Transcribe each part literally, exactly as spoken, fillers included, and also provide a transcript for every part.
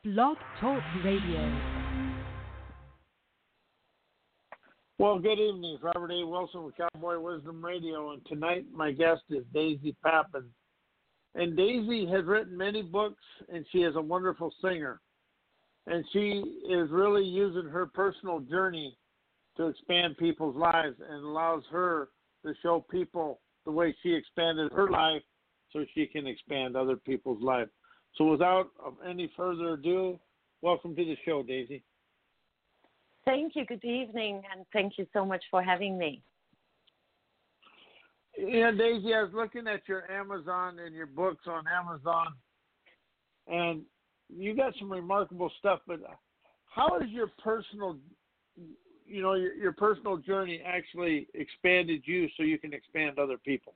Blog Talk Radio. Well, good evening. It's Robert A. Wilson with Cowboy Wisdom Radio, and tonight my guest is Daisy Pappan. And Daisy has written many books, and she is a wonderful singer. And she is really using her personal journey to expand people's lives and allows her to show people the way she expanded her life so she can expand other people's lives. So without any further ado, welcome to the show, Daisy. Thank you. Good evening, and thank you so much for having me. Yeah, Daisy, I was looking at your Amazon and your books on Amazon, and you got some remarkable stuff, but how has your personal, you know, your, your personal journey actually expanded you so you can expand other people?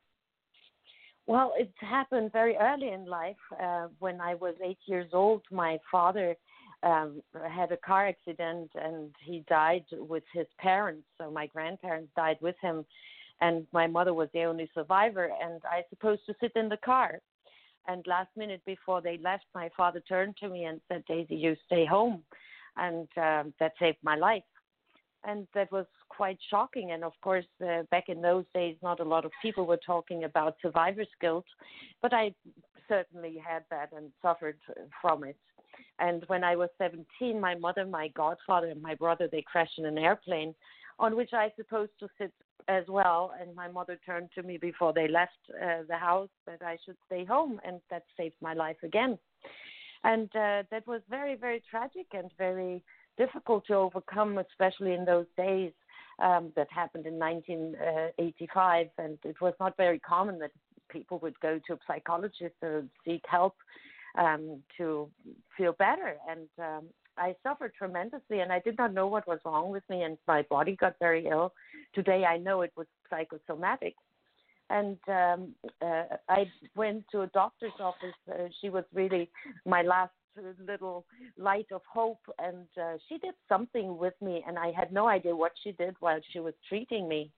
Well, it happened very early in life. Uh, when I was eight years old, my father um, had a car accident and he died with his parents. So my grandparents died with him, and my mother was the only survivor. And I was supposed to sit in the car. And last minute before they left, my father turned to me and said, "Daisy, you stay home." And um, that saved my life. And that was quite shocking. And of course, uh, back in those days, not a lot of people were talking about survivor's guilt, but I certainly had that and suffered from it. And when I was seventeen, my mother, my godfather, and my brother, they crashed in an airplane on which I was supposed to sit as well. And my mother turned to me before they left uh, the house that I should stay home, and that saved my life again. And uh, that was very, very tragic and very difficult to overcome, especially in those days. Um, that happened in nineteen eighty-five, and it was not very common that people would go to a psychologist or seek help um, to feel better. And um, I suffered tremendously, and I did not know what was wrong with me, and my body got very ill. Today I know it was psychosomatic. And um, uh, I went to a doctor's office. Uh, she was really my last little light of hope, and uh, she did something with me, and I had no idea what she did while she was treating me.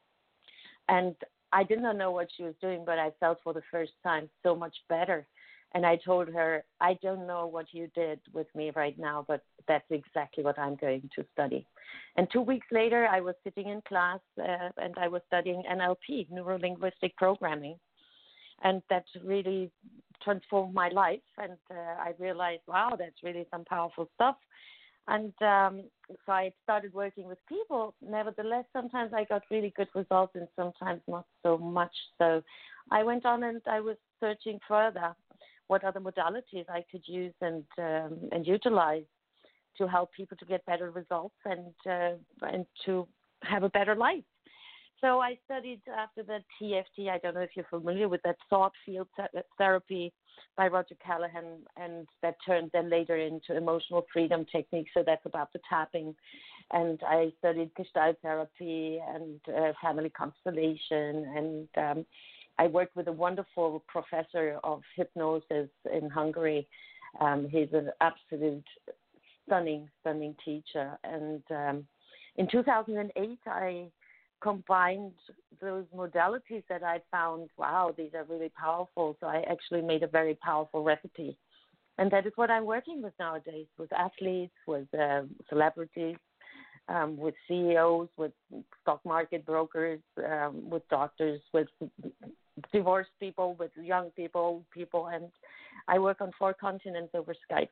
And I did not know what she was doing, but I felt for the first time so much better. And I told her, "I don't know what you did with me right now, but that's exactly what I'm going to study." And two weeks later, I was sitting in class uh, and I was studying N L P, neuro-linguistic programming. And that really transformed my life. And uh, I realized, wow, that's really some powerful stuff. And um, so I started working with people. Nevertheless, sometimes I got really good results and sometimes not so much. So I went on and I was searching further what other modalities I could use and um, and utilize to help people to get better results and uh, and to have a better life. So I studied after the T F T. I don't know if you're familiar with that thought field therapy by Roger Callahan, and that turned then later into emotional freedom techniques. So that's about the tapping. And I studied Gestalt therapy and uh, family constellation. And um, I worked with a wonderful professor of hypnosis in Hungary. Um, he's an absolute stunning, stunning teacher. And um, in two thousand eight, I combined those modalities that I found, wow, these are really powerful. So I actually made a very powerful recipe. And that is what I'm working with nowadays, with athletes, with uh, celebrities, um, with C E Os, with stock market brokers, um, with doctors, with divorced people, with young people, people. And I work on four continents over Skype.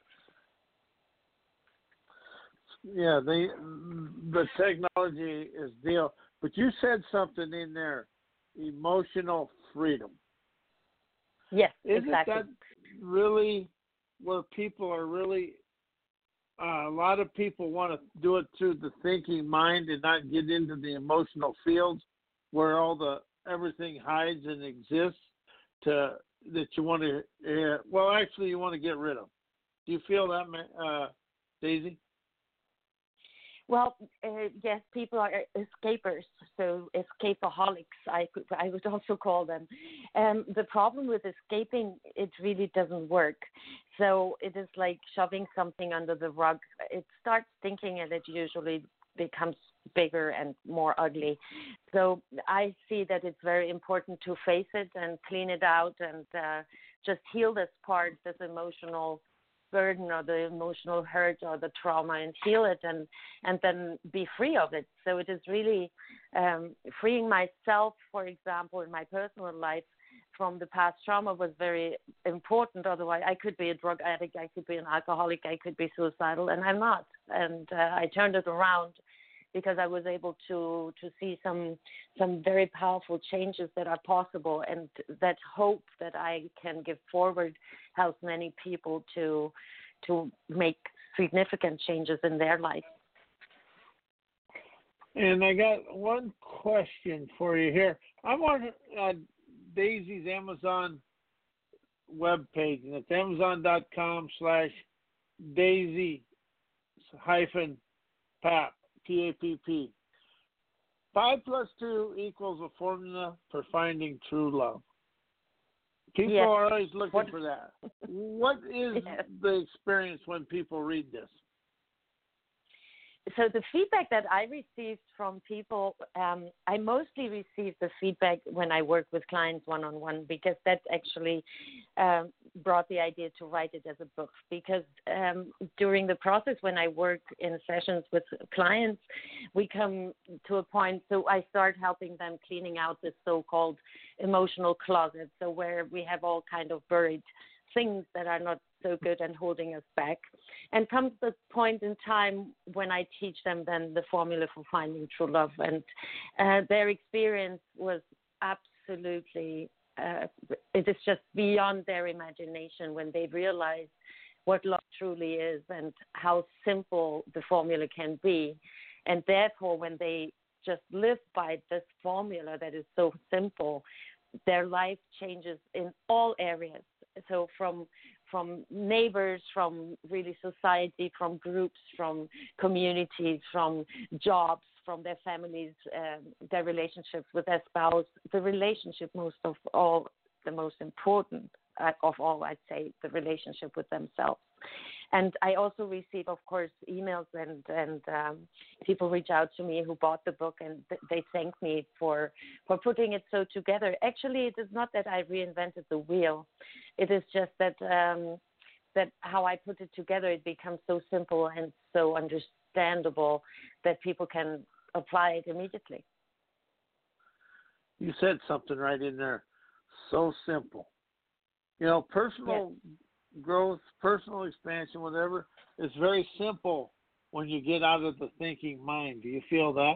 Yeah, the the technology is deal. But you said something in there, emotional freedom. Yes, Isn't exactly. that really where people are really, uh, a lot of people want to do it through the thinking mind and not get into the emotional fields where all the, everything hides and exists to, that you want to, uh, well, actually you want to get rid of. Do you feel that, uh, Daisy? Well, uh, yes, people are escapers, so escapaholics, I could, I would also call them. Um, the problem with escaping, it really doesn't work. So it is like shoving something under the rug. It starts thinking and it usually becomes bigger and more ugly. So I see that it's very important to face it and clean it out and uh, just heal this part, this emotional burden or the emotional hurt or the trauma and heal it and, and then be free of it. So it is really um, freeing myself, for example, in my personal life from the past trauma was very important. Otherwise, I could be a drug addict, I could be an alcoholic, I could be suicidal, and I'm not. And uh, I turned it around because I was able to to see some some very powerful changes that are possible, and that hope that I can give forward helps many people to to make significant changes in their life. And I got one question for you here. I'm on uh, Daisy's Amazon webpage, and it's amazon.com slash Daisy hyphen Pap, P A P P. Five plus two equals a formula for finding true love. People yes. are always looking what, for that. What is yes. the experience when people read this? So the feedback that I received from people, um, I mostly receive the feedback when I work with clients one-on-one, because that actually um, brought the idea to write it as a book. Because um, during the process when I work in sessions with clients, we come to a point, so I start helping them cleaning out this so-called emotional closet, so where we have all kind of buried things that are not so good and holding us back. And comes the point in time when I teach them then the formula for finding true love. And uh, their experience was absolutely, uh, it is just beyond their imagination when they realize what love truly is and how simple the formula can be. And therefore, when they just live by this formula that is so simple, their life changes in all areas. So from from neighbors, from really society, from groups, from communities, from jobs, from their families, um, their relationships with their spouse, the relationship most of all, the most important uh, of all, I'd say, the relationship with themselves. And I also receive, of course, emails and, and um, people reach out to me who bought the book, and th- they thank me for, for putting it so together. Actually, it is not that I reinvented the wheel. It is just that um, that how I put it together, it becomes so simple and so understandable that people can apply it immediately. You said something right in there. So simple. You know, personal Yes. growth, personal expansion, whatever, is very simple when you get out of the thinking mind. Do you feel that?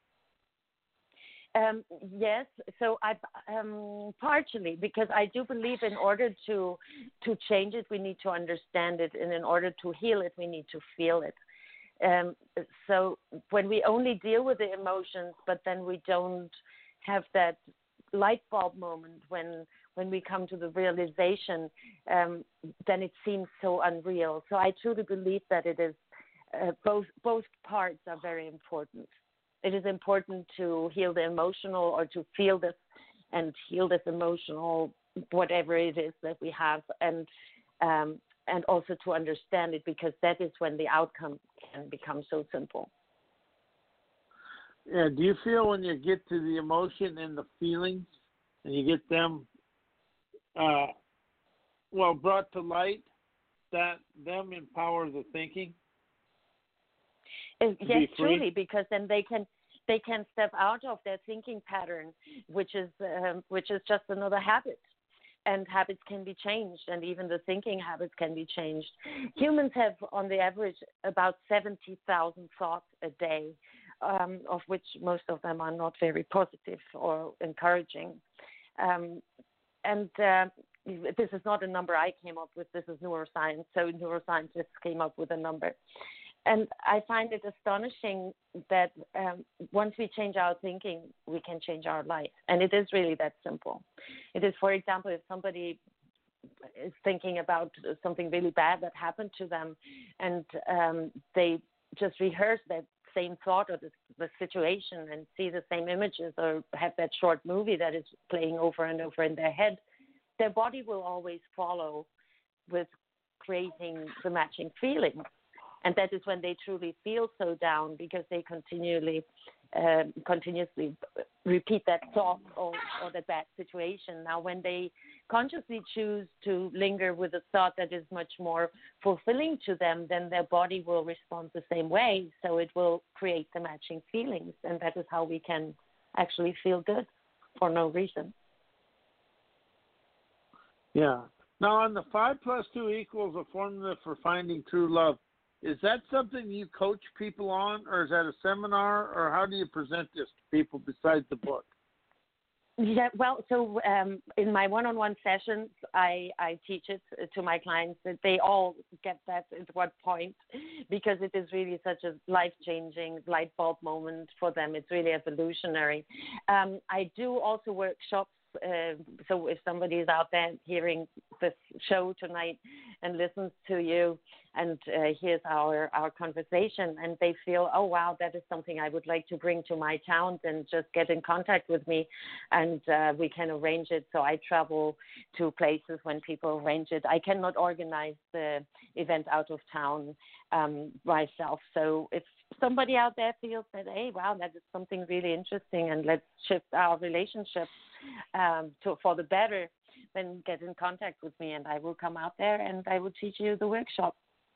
Um, yes, so I um, partially, because I do believe in order to to change it, we need to understand it, and in order to heal it, we need to feel it. Um, so when we only deal with the emotions, but then we don't have that light bulb moment when when we come to the realization, um, then it seems so unreal. So I truly believe that it is uh, both both parts are very important. It is important to heal the emotional, or to feel this and heal this emotional, whatever it is that we have, and um, and also to understand it, because that is when the outcome can become so simple. Yeah. Do you feel when you get to the emotion and the feelings, and you get them, uh, well, brought to light, that them empower the thinking? Uh, To yes, be free? truly, because then they can they can step out of their thinking pattern, which is um, which is just another habit. And habits can be changed, and even the thinking habits can be changed. Humans have, on the average, about seventy thousand thoughts a day, um, of which most of them are not very positive or encouraging. Um, and uh, this is not a number I came up with. This is neuroscience. So neuroscientists came up with a number. And I find it astonishing that um, once we change our thinking, we can change our life. And it is really that simple. It is, for example, if somebody is thinking about something really bad that happened to them, and um, they just rehearse that same thought or the, the situation and see the same images, or have that short movie that is playing over and over in their head, their body will always follow with creating the matching feelings. And that is when they truly feel so down, because they continually uh, continuously repeat that thought or, or that bad situation. Now, when they consciously choose to linger with a thought that is much more fulfilling to them, then their body will respond the same way. So it will create the matching feelings. And that is how we can actually feel good for no reason. Yeah. Now, on the five plus two equals a formula for finding true love, is that something you coach people on, or is that a seminar, or how do you present this to people besides the book? Yeah, well, so um, in my one-on-one sessions, I, I teach it to my clients that they all get that at one point, because it is really such a life-changing light bulb moment for them. It's really evolutionary. Um, I do also workshops. Uh, so if somebody is out there hearing this show tonight and listens to you and uh, hears our, our conversation and they feel, oh, wow, that is something I would like to bring to my town, then just get in contact with me and uh, we can arrange it. So I travel to places when people arrange it. I cannot organize the event out of town um, myself. So if somebody out there feels that, hey, wow, that is something really interesting and let's shift our relationship um, to, for the better, then get in contact with me and I will come out there and I will teach you the workshop.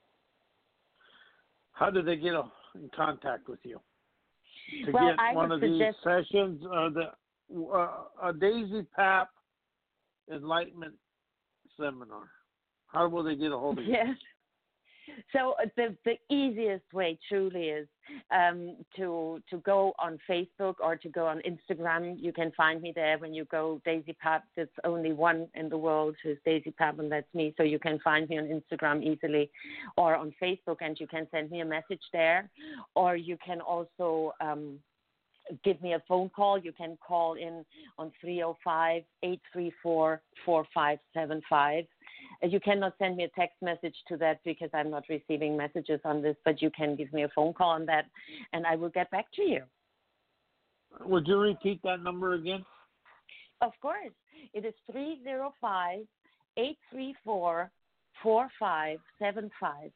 How do they get in contact with you? To well, get I one would of suggest... these sessions, or the uh, a Daisy Papp Enlightenment Seminar? How will they get a hold of you? Yes. So uh, the the easiest way truly is um, to to go on Facebook or to go on Instagram. You can find me there when you go Daisy Papp. There's only one in the world who's Daisy Papp, and that's me. So you can find me on Instagram easily or on Facebook, and you can send me a message there. Or you can also um, give me a phone call. You can call in on three oh five, eight three four, four five seven five. You cannot send me a text message to that because I'm not receiving messages on this, but you can give me a phone call on that, and I will get back to you. Would you repeat that number again? Of course. It is three oh five, eight three four, four five seven five.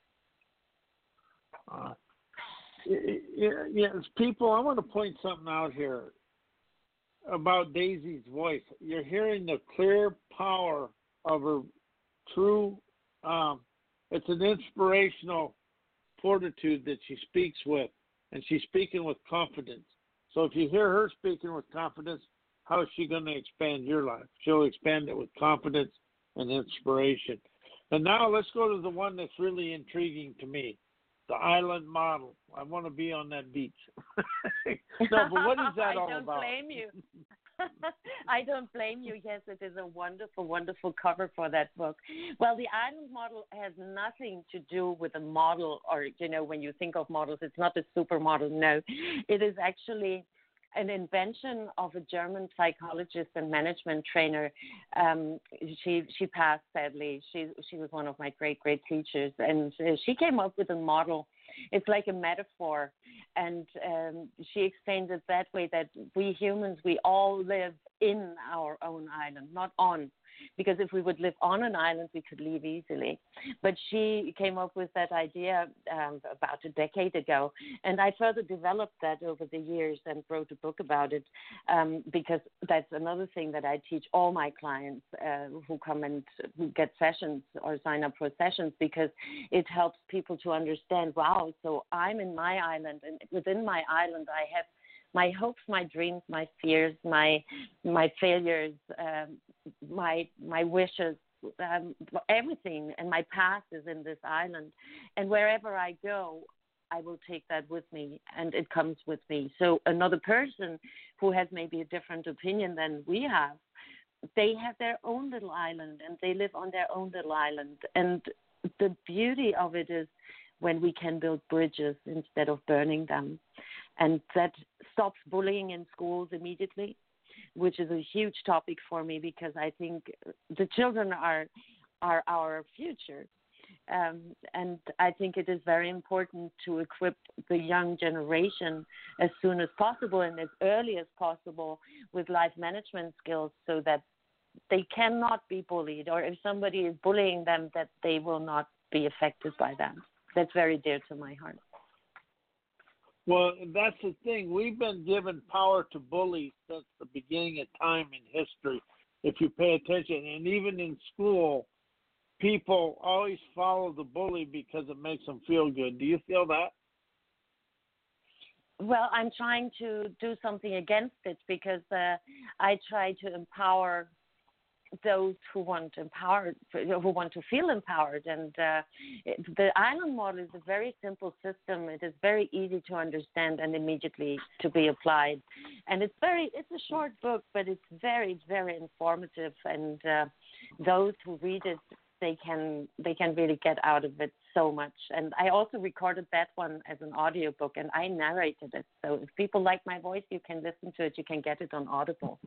Uh, yes, people, I want to point something out here about Daisy's voice. You're hearing the clear power of her true, um, it's an inspirational fortitude that she speaks with, and she's speaking with confidence. So if you hear her speaking with confidence, how is she going to expand your life? She'll expand it with confidence and inspiration. And now let's go to the one that's really intriguing to me, the island model. I want to be on that beach. No, but what is that all about? I don't blame you. I don't blame you. Yes, it is a wonderful, wonderful cover for that book. Well, the island model has nothing to do with a model, or, you know, when you think of models, it's not a supermodel. No, it is actually an invention of a German psychologist and management trainer. Um, she she passed, sadly. She she was one of my great, great teachers, and uh, she came up with a model. It's like a metaphor, and um, she explains it that way, that we humans, we all live in our own island, not on. Because if we would live on an island, we could leave easily. But she came up with that idea um, about a decade ago, and I further developed that over the years and wrote a book about it, um, because that's another thing that I teach all my clients uh, who come and who get sessions or sign up for sessions, because it helps people to understand, wow, so I'm in my island, and within my island I have my hopes, my dreams, my fears, my my failures, um, my my wishes, um, everything, and my past is in this island. And wherever I go, I will take that with me, and it comes with me. So another person who has maybe a different opinion than we have, they have their own little island, and they live on their own little island. And the beauty of it is when we can build bridges instead of burning them. And that stops bullying in schools immediately, which is a huge topic for me, because I think the children are are our future. Um, and I think it is very important to equip the young generation as soon as possible and as early as possible with life management skills, so that they cannot be bullied, or if somebody is bullying them, that they will not be affected by that. That's very dear to my heart. Well, that's the thing. We've been given power to bully since the beginning of time in history, if you pay attention. And even in school, people always follow the bully because it makes them feel good. Do you feel that? Well, I'm trying to do something against it because uh, I try to empower those who want empowered, who want to feel empowered. And uh, it, the island model is a very simple system. It is very easy to understand and immediately to be applied. And it's very, it's a short book, but it's very, very informative. And uh, those who read it, they can they can really get out of it so much. And I also recorded that one as an audiobook, and I narrated it. So if people like my voice, you can listen to it. You can get it on Audible.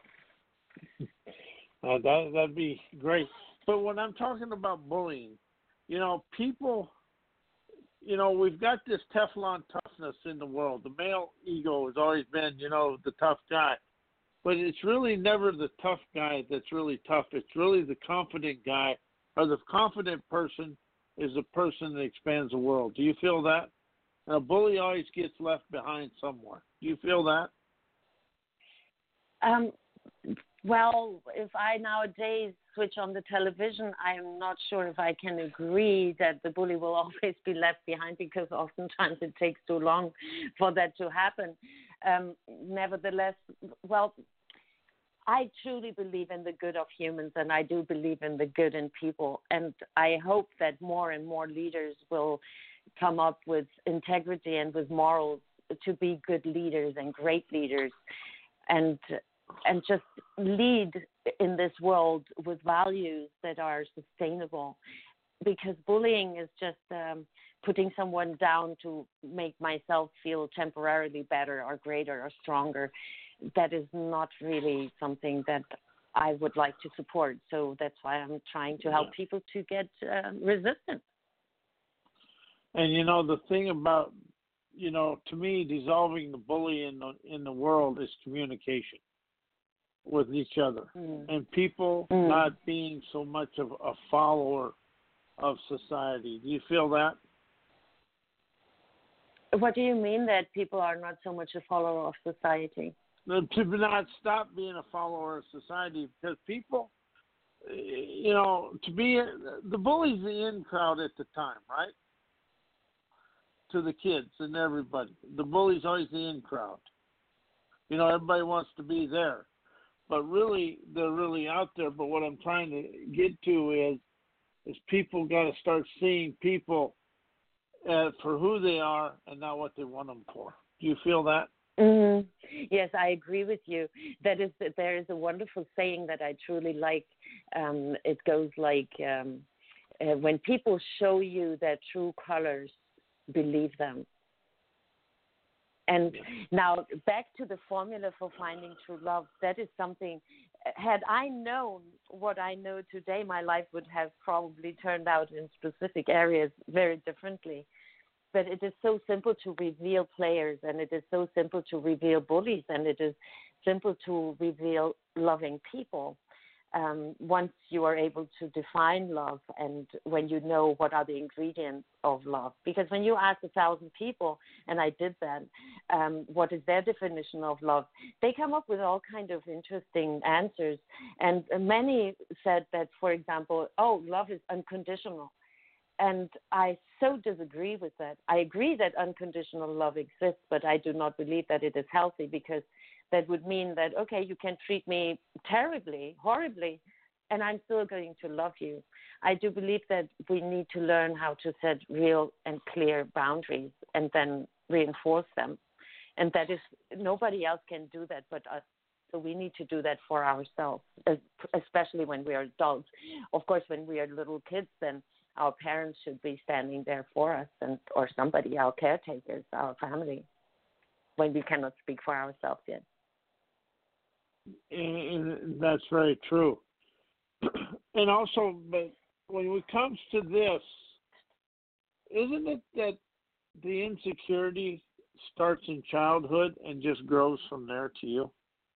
Uh, that, that'd be great. But when I'm talking about bullying, you know, people, you know, we've got this Teflon toughness in the world. The male ego has always been, you know, the tough guy. But it's really never the tough guy that's really tough. It's really the confident guy, or the confident person is the person that expands the world. Do you feel that? And a bully always gets left behind somewhere. Do you feel that? Um. Well, if I nowadays switch on the television, I'm not sure if I can agree that the bully will always be left behind, because oftentimes it takes too long for that to happen. Um, nevertheless, well, I truly believe in the good of humans, and I do believe in the good in people. And I hope that more and more leaders will come up with integrity and with morals to be good leaders and great leaders, and and just lead in this world with values that are sustainable. Because bullying is just um, putting someone down to make myself feel temporarily better or greater or stronger. That is not really something that I would like to support. So that's why I'm trying to help people to get uh, resistance. And, you know, the thing about, you know, to me, dissolving the bully in the, in the world is communication with each other, mm. and people mm. not being so much of a follower of society. Do you feel that? What do you mean that people are not so much a follower of society? To not stop being a follower of society, because people, you know, to be, the bully's the in crowd at the time, right? To the kids and everybody. The bully's always the in crowd. You know, everybody wants to be there. But really, they're really out there. But what I'm trying to get to is, is people got to start seeing people uh, for who they are and not what they want them for. Do you feel that? Mm-hmm. Yes, I agree with you. That is, that there is a wonderful saying that I truly like. Um, it goes like, um, uh, when people show you their true colors, believe them. And now back to the formula for finding true love. That is something, had I known what I know today, my life would have probably turned out in specific areas very differently. But it is so simple to reveal players, and it is so simple to reveal bullies, and it is simple to reveal loving people. Um, once you are able to define love, and when you know what are the ingredients of love. Because when you ask a thousand people, and I did that, um, what is their definition of love, they come up with all kind of interesting answers. And many said that, for example, oh, love is unconditional. And I so disagree with that. I agree that unconditional love exists, but I do not believe that it is healthy, because that would mean that, okay, you can treat me terribly, horribly, and I'm still going to love you. I do believe that we need to learn how to set real and clear boundaries and then reinforce them. And that is, nobody else can do that but us. So we need to do that for ourselves, especially when we are adults. Of course, when we are little kids, then our parents should be standing there for us, and or somebody, our caretakers, our family, when we cannot speak for ourselves yet. And that's very true. And also, but when it comes to this, isn't it that the insecurity starts in childhood and just grows from there to you?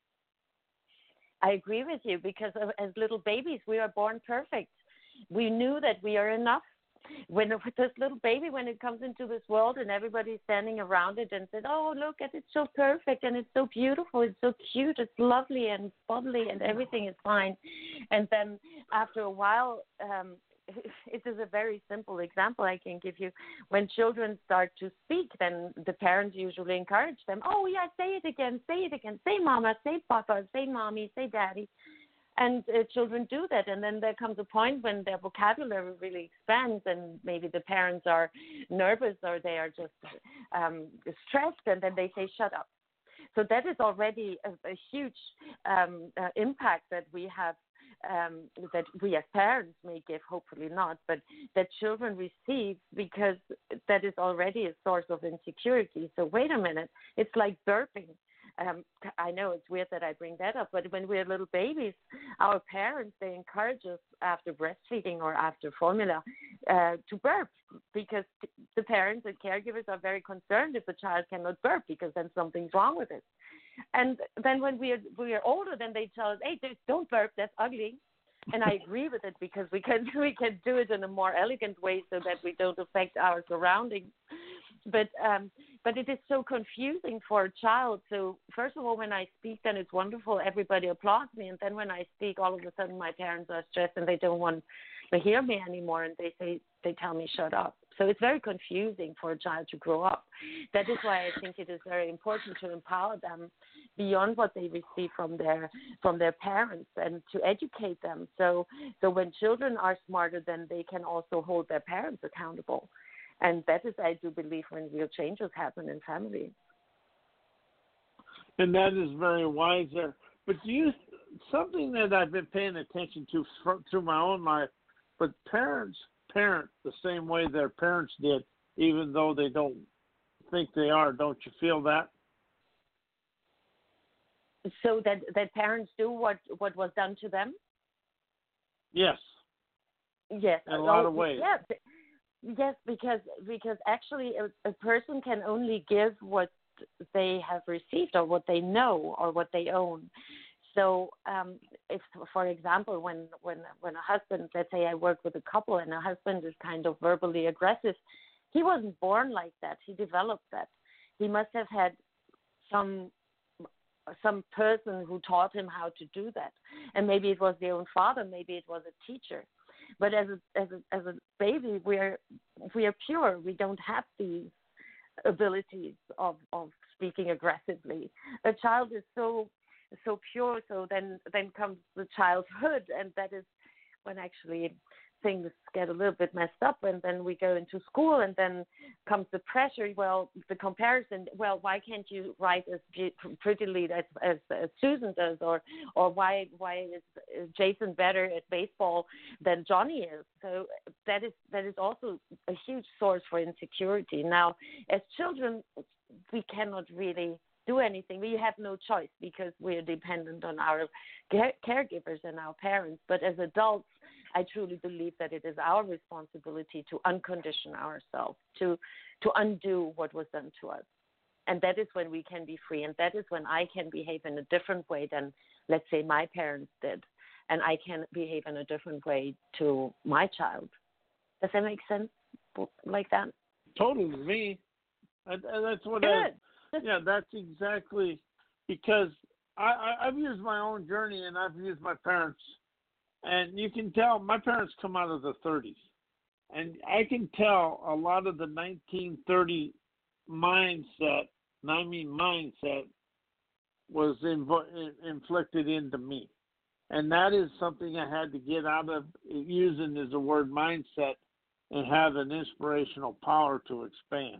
I agree with you, because as little babies, we are born perfect. We knew that we are enough when this little baby, when it comes into this world and everybody's standing around it and says, oh, look at it, it's so perfect and it's so beautiful, it's so cute, it's lovely and bubbly and everything is fine. And then after a while, um, it is a very simple example I can give you. When children start to speak, then the parents usually encourage them, oh, yeah, say it again, say it again, say mama, say papa, say mommy, say daddy. And uh, children do that, and then there comes a point when their vocabulary really expands, and maybe the parents are nervous or they are just um, stressed, and then they say, shut up. So that is already a, a huge um, uh, impact that we have, um, that we as parents may give, hopefully not, but that children receive, because that is already a source of insecurity. So wait a minute, it's like burping. Um, I know it's weird that I bring that up, but when we're little babies, our parents, they encourage us after breastfeeding or after formula uh, to burp, because the parents and caregivers are very concerned if the child cannot burp, because then something's wrong with it. And then when we are, we are older, then they tell us, hey, don't burp, that's ugly. And I agree with it, because we can, we can do it in a more elegant way so that we don't affect our surroundings. But um, but it is so confusing for a child. So first of all, when I speak, then it's wonderful. Everybody applauds me. And then when I speak, all of a sudden my parents are stressed and they don't want to hear me anymore. And they say, they tell me, shut up. So it's very confusing for a child to grow up. That is why I think it is very important to empower them beyond what they receive from their from their parents, and to educate them. So so when children are smarter, then they can also hold their parents accountable. And that is, I do believe, when real changes happen in families. And that is very wise there. But you, something that I've been paying attention to through my own life, but parents parent the same way their parents did, even though they don't think they are. Don't you feel that? So that, that parents do what, what was done to them? Yes. Yes. In a lot oh, of ways. Yes. Yes, because because actually a, a person can only give what they have received or what they know or what they own. So um, if, for example, when, when, when a husband, let's say I work with a couple and a husband is kind of verbally aggressive, he wasn't born like that. He developed that. He must have had some some person who taught him how to do that. And maybe it was their own father, maybe it was a teacher. But as a, as a, as a baby, we are we are pure. We don't have these abilities of, of speaking aggressively. A child is so so pure. So then then comes the childhood, and that is when actually things get a little bit messed up, and then we go into school, and then comes the pressure. Well, the comparison. Well, why can't you write as prettily as, as, as Susan does, or or why why is Jason better at baseball than Johnny is? So that is that is also a huge source for insecurity. Now, as children, we cannot really do anything. We have no choice because we are dependent on our care- caregivers and our parents. But as adults, I truly believe that it is our responsibility to uncondition ourselves, to to undo what was done to us. And that is when we can be free. And that is when I can behave in a different way than, let's say, my parents did. And I can behave in a different way to my child. Does that make sense like that? Totally, me. And, and that's what Good. I... Yeah, that's exactly, because I, I, I've used my own journey and I've used my parents. And you can tell my parents come out of the thirties. And I can tell a lot of the nineteen thirty mindset, and I mean mindset, was inv- inflicted into me. And that is something I had to get out of using as a word mindset and have an inspirational power to expand.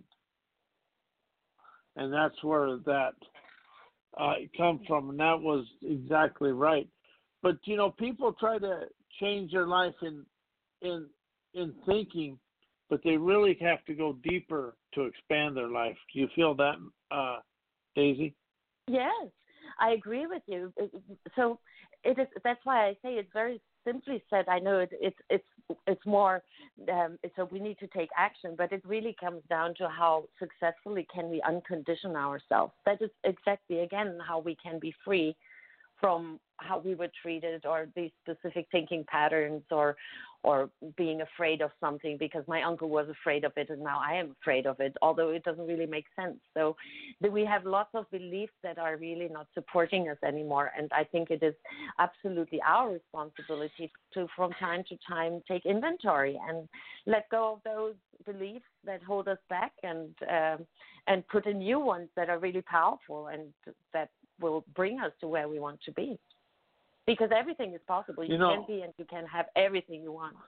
And that's where that uh, come from, and that was exactly right. But you know, people try to change their life in in in thinking, but they really have to go deeper to expand their life. Do you feel that, uh, Daisy? Yes, I agree with you. So it is. That's why I say it's very simply said. I know it, it's it's it's more. Um, so we need to take action, but it really comes down to how successfully can we uncondition ourselves. That is exactly again how we can be free from how we were treated, or these specific thinking patterns, or or being afraid of something because my uncle was afraid of it and now I am afraid of it, although it doesn't really make sense. So we have lots of beliefs that are really not supporting us anymore. And I think it is absolutely our responsibility to, from time to time, take inventory and let go of those beliefs that hold us back, and um, and put in new ones that are really powerful and that will bring us to where we want to be. Because everything is possible. You, you know, can be and you can have everything you want.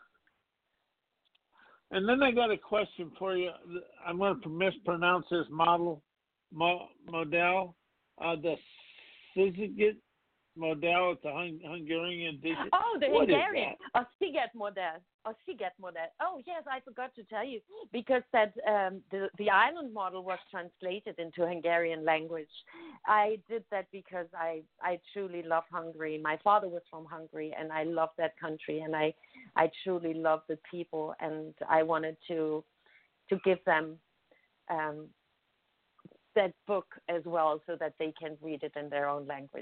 And then I got a question for you. I'm going to mispronounce this model, mo, model, uh, the Szigет model. It's a hung, Hungarian dish. Oh, the what Hungarian. A Sziget model. A Sziget model. Oh, yes, I forgot to tell you, because that um, the, the island model was translated into Hungarian language. I did that because I, I truly love Hungary. My father was from Hungary, and I love that country, and I, I truly love the people, and I wanted to to give them um, that book as well so that they can read it in their own language.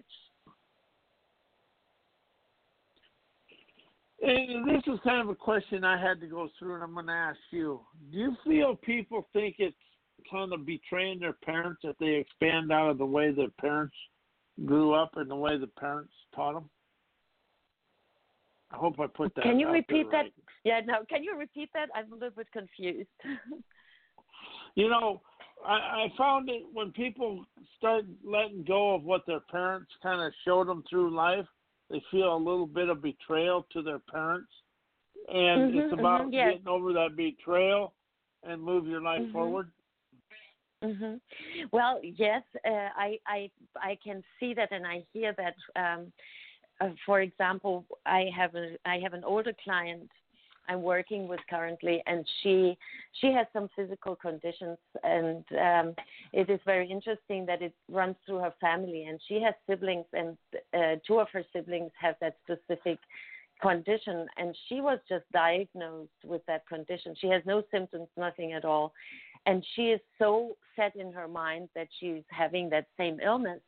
And this is kind of a question I had to go through, and I'm going to ask you. Do you feel people think it's kind of betraying their parents if they expand out of the way their parents grew up and the way the parents taught them? I hope I put that Can you out repeat there that? right. Yeah, no, can you repeat that? I'm a little bit confused. You know, I, I found it when people start letting go of what their parents kind of showed them through life, they feel a little bit of betrayal to their parents. And mm-hmm, it's about mm-hmm, yes. getting over that betrayal and move your life mm-hmm. forward. Mm-hmm. Well, yes, uh, I, I I can see that, and I hear that. Um, uh, for example, I have a I have an older client I'm working with currently, and she she has some physical conditions, and um, it is very interesting that it runs through her family, and she has siblings, and uh, two of her siblings have that specific condition, and she was just diagnosed with that condition. She has no symptoms, nothing at all, and she is so set in her mind that she's having that same illness.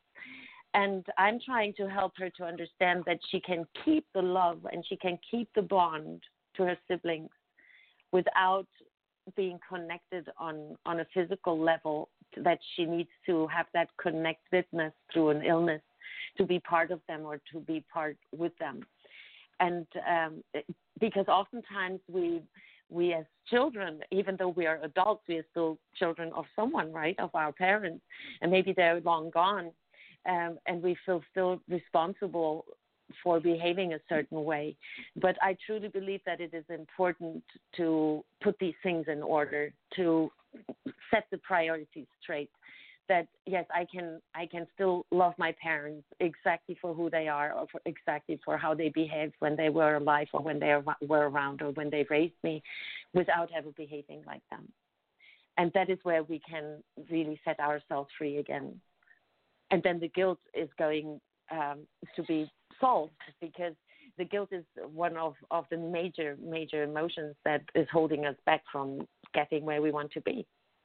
And I'm trying to help her to understand that she can keep the love and she can keep the bond to her siblings without being connected on, on a physical level, that she needs to have that connectedness through an illness to be part of them or to be part with them. And um, because oftentimes we, we as children, even though we are adults, we are still children of someone, right, of our parents, and maybe they're long gone, um, and we feel still responsible for behaving a certain way. But I truly believe that it is important to put these things in order, to set the priorities straight. That yes, I can I can still love my parents exactly for who they are, or for exactly for how they behaved when they were alive, or when they were around, or when they raised me, without ever behaving like them. And that is where we can really set ourselves free again. And then the guilt is going um, to be solved, because the guilt is one of, of the major, major emotions that is holding us back from getting where we want to be.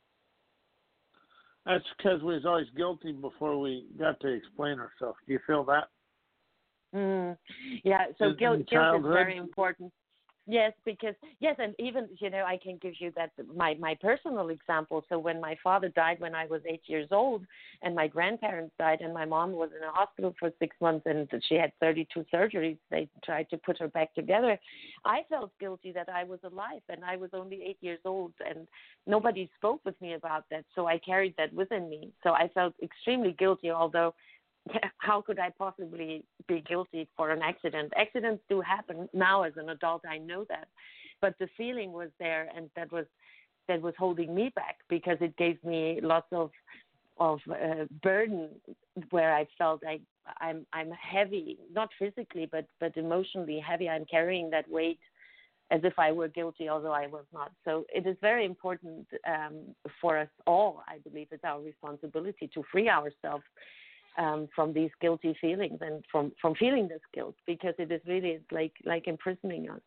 That's because we was always guilty before we got to explain ourselves. Do you feel that? Mm, yeah, so in, guilt, in guilt is very important. Yes, because, yes, and even, you know, I can give you that, my, my personal example. So when my father died when I was eight years old, and my grandparents died, and my mom was in a hospital for six months, and she had thirty-two surgeries, they tried to put her back together, I felt guilty that I was alive, and I was only eight years old, and nobody spoke with me about that, so I carried that within me. So I felt extremely guilty, although how could I possibly be guilty for an accident? Accidents do happen now as an adult, I know that. But the feeling was there, and that was that was holding me back, because it gave me lots of of uh, burden, where I felt I I'm I'm heavy, not physically but but emotionally heavy. I'm carrying that weight as if I were guilty, although I was not. So it is very important um, for us all. I believe it's our responsibility to free ourselves Um, from these guilty feelings, and from, from feeling this guilt, because it is really like like imprisoning us.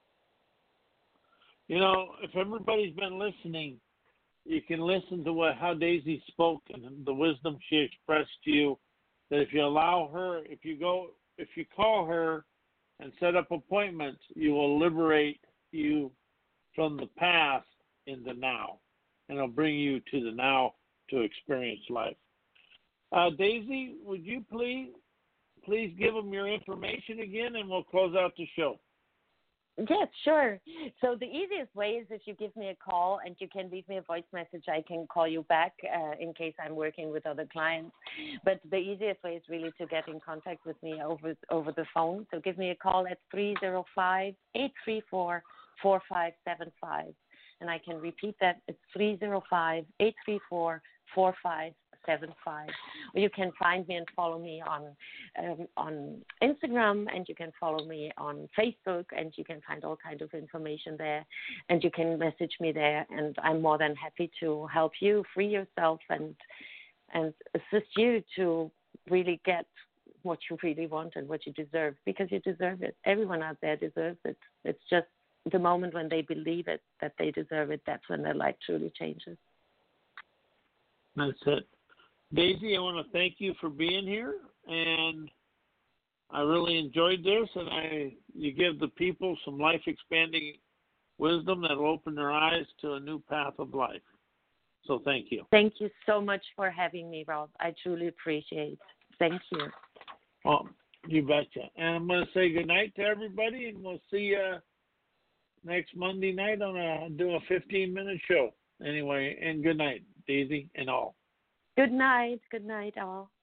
You know, if everybody's been listening, you can listen to what how Daisy spoke and the wisdom she expressed to you. That if you allow her, if you go if you call her and set up appointments, you will liberate you from the past in the now, and it'll bring you to the now to experience life. Uh, Daisy, would you please please give them your information again, and we'll close out the show. Yes, sure. So the easiest way is if you give me a call, and you can leave me a voice message. I can call you back uh, in case I'm working with other clients. But the easiest way is really to get in contact with me over over the phone. So give me a call at three zero five, eight three four, four five seven five. And I can repeat that. It's three zero five, eight three four, four five seven five. Or you can find me and follow me on um, on Instagram, and you can follow me on Facebook, and you can find all kinds of information there, and you can message me there, and I'm more than happy to help you free yourself and and assist you to really get what you really want and what you deserve, because you deserve it. Everyone out there deserves it. It's just the moment when they believe it, that they deserve it, that's when their life truly changes. That's it. Daisy, I want to thank you for being here, and I really enjoyed this, and I you give the people some life-expanding wisdom that will open their eyes to a new path of life. So thank you. Thank you so much for having me, Rob. I truly appreciate it. Thank you. Oh, you betcha. And I'm going to say good night to everybody, and we'll see you next Monday night on a do a fifteen-minute show. Anyway, and good night, Daisy and all. Good night. Good night, all.